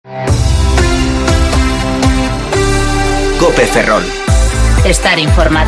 COPE Ferrol. Estar informado.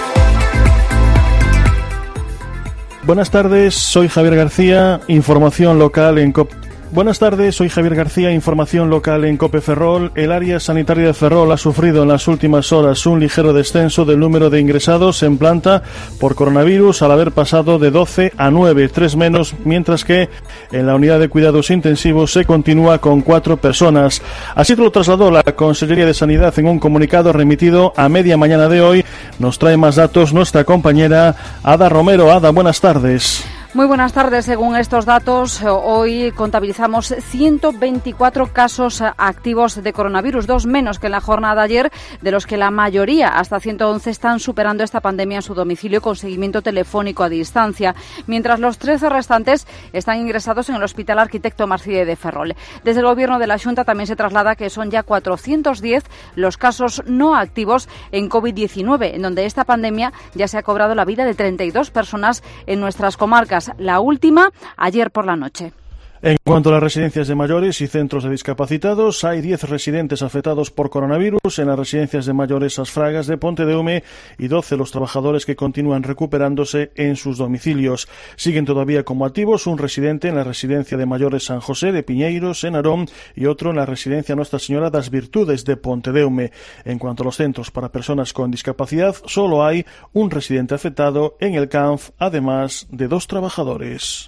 Buenas tardes, soy Javier García, información local en COPE. Buenas tardes, soy Javier García, información local en COPE Ferrol. El área sanitaria de Ferrol ha sufrido en las últimas horas un ligero descenso del número de ingresados en planta por coronavirus al haber pasado de 12 a 9, 3 menos, mientras que en la unidad de cuidados intensivos se continúa con 4 personas. Así lo trasladó la Consellería de Sanidad en un comunicado remitido a media mañana de hoy. Nos trae más datos nuestra compañera Ada Romero. Ada, buenas tardes. Muy buenas tardes. Según estos datos, hoy contabilizamos 124 casos activos de coronavirus, 2 menos que en la jornada de ayer, de los que la mayoría, hasta 111, están superando esta pandemia en su domicilio con seguimiento telefónico a distancia, mientras los 13 restantes están ingresados en el Hospital Arquitecto Marcide de Ferrol. Desde el Gobierno de la Xunta también se traslada que son ya 410 los casos no activos en COVID-19, en donde esta pandemia ya se ha cobrado la vida de 32 personas en nuestras comarcas. La última, ayer por la noche. En cuanto a las residencias de mayores y centros de discapacitados, hay 10 residentes afectados por coronavirus en las residencias de mayores As Fragas de Pontedeume y 12 los trabajadores que continúan recuperándose en sus domicilios. Siguen todavía como activos un residente en la residencia de mayores San José de Piñeiros, en Arón, y otro en la residencia Nuestra Señora das Virtudes de Pontedeume. En cuanto a los centros para personas con discapacidad, solo hay un residente afectado en el CANF, además de 2 trabajadores.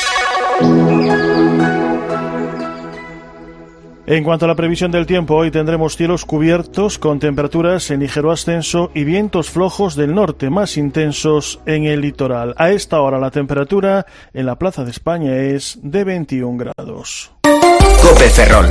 En cuanto a la previsión del tiempo, hoy tendremos cielos cubiertos con temperaturas en ligero ascenso y vientos flojos del norte más intensos en el litoral. A esta hora la temperatura en la Plaza de España es de 21 grados. COPE Ferrol.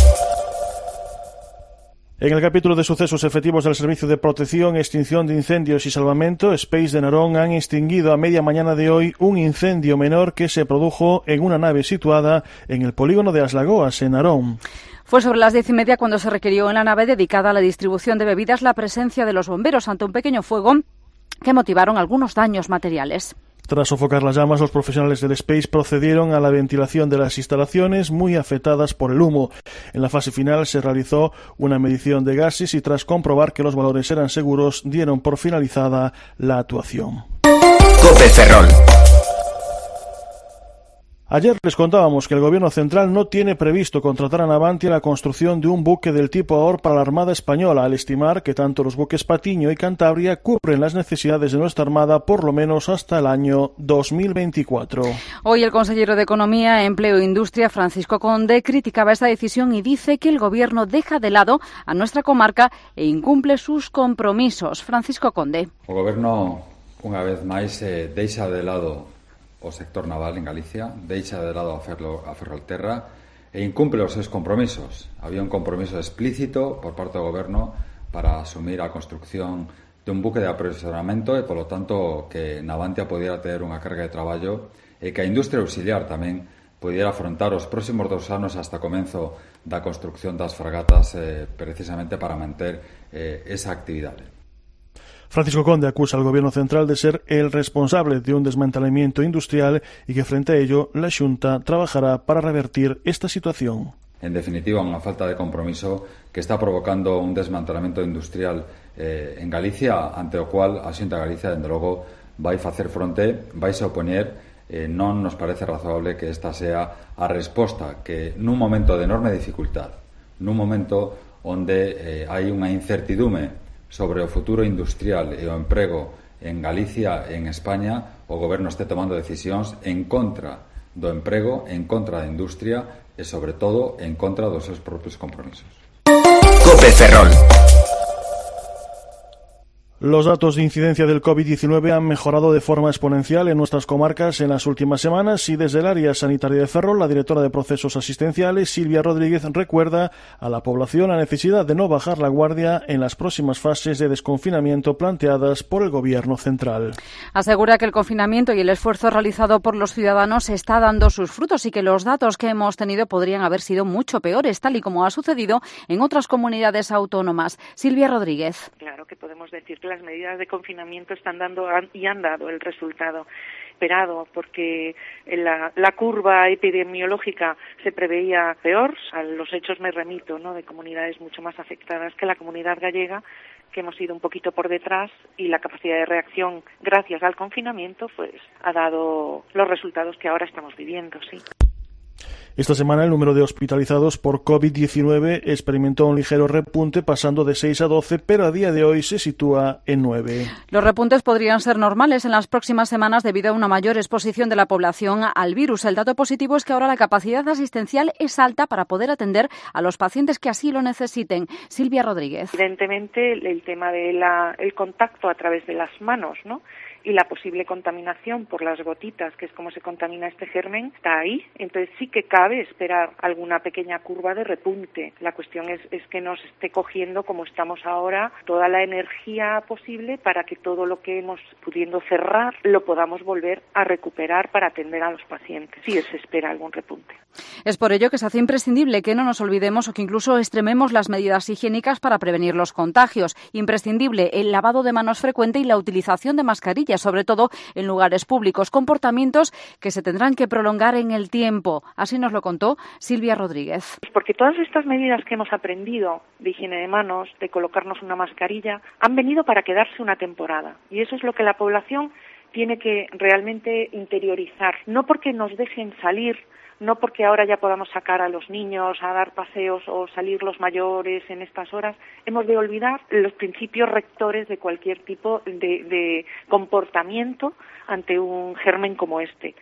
En el capítulo de sucesos, efectivos del Servicio de Protección, Extinción de Incendios y Salvamento, Space de Narón, han extinguido a media mañana de hoy un incendio menor que se produjo en una nave situada en el polígono de As Lagoas, en Narón. Fue sobre las 10:30 cuando se requirió en la nave dedicada a la distribución de bebidas la presencia de los bomberos ante un pequeño fuego que motivaron algunos daños materiales. Tras sofocar las llamas, los profesionales del Space procedieron a la ventilación de las instalaciones muy afectadas por el humo. En la fase final se realizó una medición de gases y tras comprobar que los valores eran seguros, dieron por finalizada la actuación. COPE Ferrol. Ayer les contábamos que el Gobierno central no tiene previsto contratar a Navantia la construcción de un buque del tipo Ahor para la Armada Española, al estimar que tanto los buques Patiño y Cantabria cubren las necesidades de nuestra Armada por lo menos hasta el año 2024. Hoy el consejero de Economía, Empleo e Industria, Francisco Conde, criticaba esta decisión y dice que el Gobierno deja de lado a nuestra comarca e incumple sus compromisos. Francisco Conde. O Gobierno, unha vez máis, deixa de lado o sector naval en Galicia, deixa de lado a Ferrolterra e incumple os seus compromisos. Había un compromiso explícito por parte do Goberno para asumir a construción de un buque de aprovisionamento e, polo tanto, que Navantia pudiera ter unha carga de traballo e que a industria auxiliar tamén pudiera afrontar os próximos 2 anos hasta comezo da construción das fragatas precisamente para manter esa actividade. Francisco Conde acusa al Gobierno central de ser el responsable de un desmantelamiento industrial y que frente a ello la Xunta trabajará para revertir esta situación. En definitiva, unha falta de compromiso que está provocando un desmantelamiento industrial en Galicia, ante o cual a Xunta de Galicia, dende logo, vai facer fronte, vai se opoñer. Non nos parece razonable que esta sea a resposta que nun momento de enorme dificultad, nun momento onde hai unha incertidume sobre o futuro industrial e o emprego en Galicia e en España, o Goberno este tomando decisións en contra do emprego, en contra da industria e, sobre todo, en contra dos seus propios compromisos. COPE Ferrol. Los datos de incidencia del COVID-19 han mejorado de forma exponencial en nuestras comarcas en las últimas semanas y desde el área sanitaria de Ferrol, la directora de Procesos Asistenciales, Silvia Rodríguez, recuerda a la población la necesidad de no bajar la guardia en las próximas fases de desconfinamiento planteadas por el Gobierno central. Asegura que el confinamiento y el esfuerzo realizado por los ciudadanos está dando sus frutos y que los datos que hemos tenido podrían haber sido mucho peores, tal y como ha sucedido en otras comunidades autónomas. Silvia Rodríguez. Claro que podemos decir que las medidas de confinamiento están dando y han dado el resultado. esperado, porque la curva epidemiológica se preveía peor. A los hechos me remito, ¿no?, de comunidades mucho más afectadas que la comunidad gallega, que hemos ido un poquito por detrás, y la capacidad de reacción gracias al confinamiento pues ha dado los resultados que ahora estamos viviendo, sí. Esta semana el número de hospitalizados por COVID-19 experimentó un ligero repunte, pasando de 6 a 12, pero a día de hoy se sitúa en 9. Los repuntes podrían ser normales en las próximas semanas debido a una mayor exposición de la población al virus. El dato positivo es que ahora la capacidad asistencial es alta para poder atender a los pacientes que así lo necesiten. Silvia Rodríguez. Evidentemente el tema de el contacto a través de las manos, ¿no?, y la posible contaminación por las gotitas, que es como se contamina este germen, está ahí. Entonces sí que cabe esperar alguna pequeña curva de repunte. La cuestión es que nos esté cogiendo, como estamos ahora, toda la energía posible para que todo lo que hemos pudiendo cerrar lo podamos volver a recuperar para atender a los pacientes. Sí se espera algún repunte. Es por ello que se hace imprescindible que no nos olvidemos o que incluso extrememos las medidas higiénicas para prevenir los contagios. Imprescindible el lavado de manos frecuente y la utilización de mascarillas, sobre todo en lugares públicos, comportamientos que se tendrán que prolongar en el tiempo. Así nos lo contó Silvia Rodríguez. Porque todas estas medidas que hemos aprendido de higiene de manos, de colocarnos una mascarilla, han venido para quedarse una temporada. Y eso es lo que la población tiene que realmente interiorizar. No porque nos dejen salir, no porque ahora ya podamos sacar a los niños a dar paseos o salir los mayores en estas horas, hemos de olvidar los principios rectores de cualquier tipo de comportamiento ante un germen como este.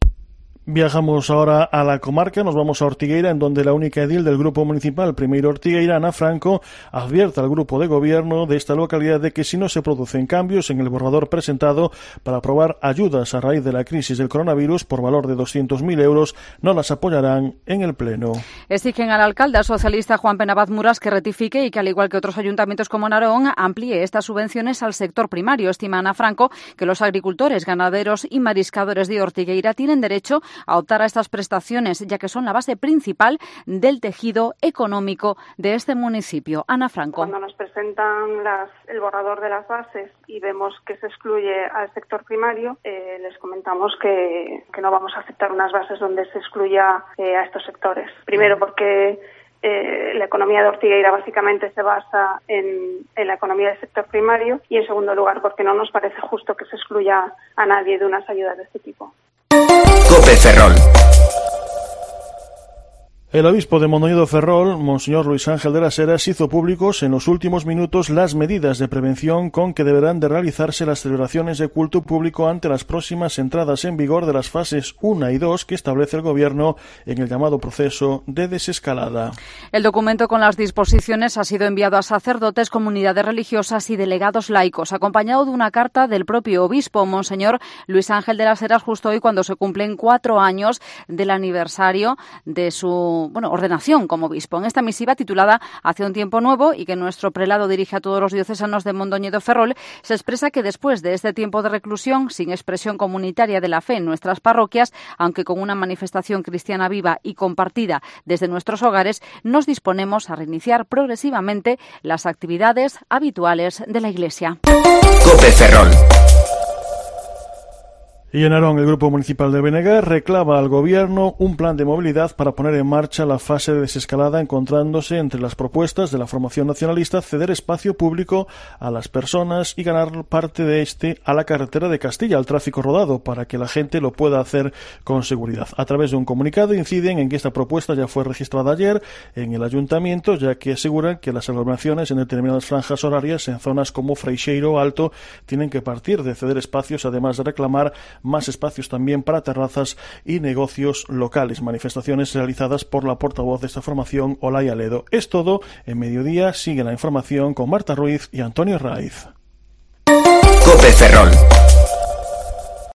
Viajamos ahora a la comarca, nos vamos a Ortigueira, en donde la única edil del Grupo Municipal Primeiro Ortigueira, Ana Franco, advierte al Grupo de Gobierno de esta localidad de que si no se producen cambios en el borrador presentado para aprobar ayudas a raíz de la crisis del coronavirus por valor de 200.000 euros, no las apoyarán en el Pleno. Exigen al alcalde socialista Juan Penabaz Muras que rectifique y que, al igual que otros ayuntamientos como Narón, amplíe estas subvenciones al sector primario. Estima Ana Franco que los agricultores, ganaderos y mariscadores de Ortigueira tienen derecho a optar a estas prestaciones, ya que son la base principal del tejido económico de este municipio. Ana Franco. Cuando nos presentan el borrador de las bases y vemos que se excluye al sector primario, les comentamos que no vamos a aceptar unas bases donde se excluya a estos sectores. Primero porque la economía de Ortigueira básicamente se basa en la economía del sector primario, y en segundo lugar porque no nos parece justo que se excluya a nadie de unas ayudas de este tipo. COPE Ferrol. El obispo de Mondoñedo Ferrol, Monseñor Luis Ángel de las Heras, hizo públicos en los últimos minutos las medidas de prevención con que deberán de realizarse las celebraciones de culto público ante las próximas entradas en vigor de las fases 1 y 2 que establece el Gobierno en el llamado proceso de desescalada. El documento con las disposiciones ha sido enviado a sacerdotes, comunidades religiosas y delegados laicos, acompañado de una carta del propio obispo, Monseñor Luis Ángel de las Heras, justo hoy cuando se cumplen 4 años del aniversario de su ordenación como obispo. En esta misiva titulada Hacia un tiempo nuevo, y que nuestro prelado dirige a todos los diocesanos de Mondoñedo Ferrol, se expresa que después de este tiempo de reclusión, sin expresión comunitaria de la fe en nuestras parroquias, aunque con una manifestación cristiana viva y compartida desde nuestros hogares, nos disponemos a reiniciar progresivamente las actividades habituales de la Iglesia. COPE Ferrol. Y en Narón, el Grupo Municipal de Beneguer reclama al Gobierno un plan de movilidad para poner en marcha la fase de desescalada, encontrándose entre las propuestas de la formación nacionalista ceder espacio público a las personas y ganar parte de este a la carretera de Castilla, al tráfico rodado, para que la gente lo pueda hacer con seguridad. A través de un comunicado inciden en que esta propuesta ya fue registrada ayer en el Ayuntamiento, ya que aseguran que las aglomeraciones en determinadas franjas horarias en zonas como Freixeiro Alto tienen que partir de ceder espacios, además de reclamar más espacios también para terrazas y negocios locales. Manifestaciones realizadas por la portavoz de esta formación, Olaya Ledo. Es todo. En mediodía sigue la información con Marta Ruiz y Antonio Raiz. COPE Ferrol.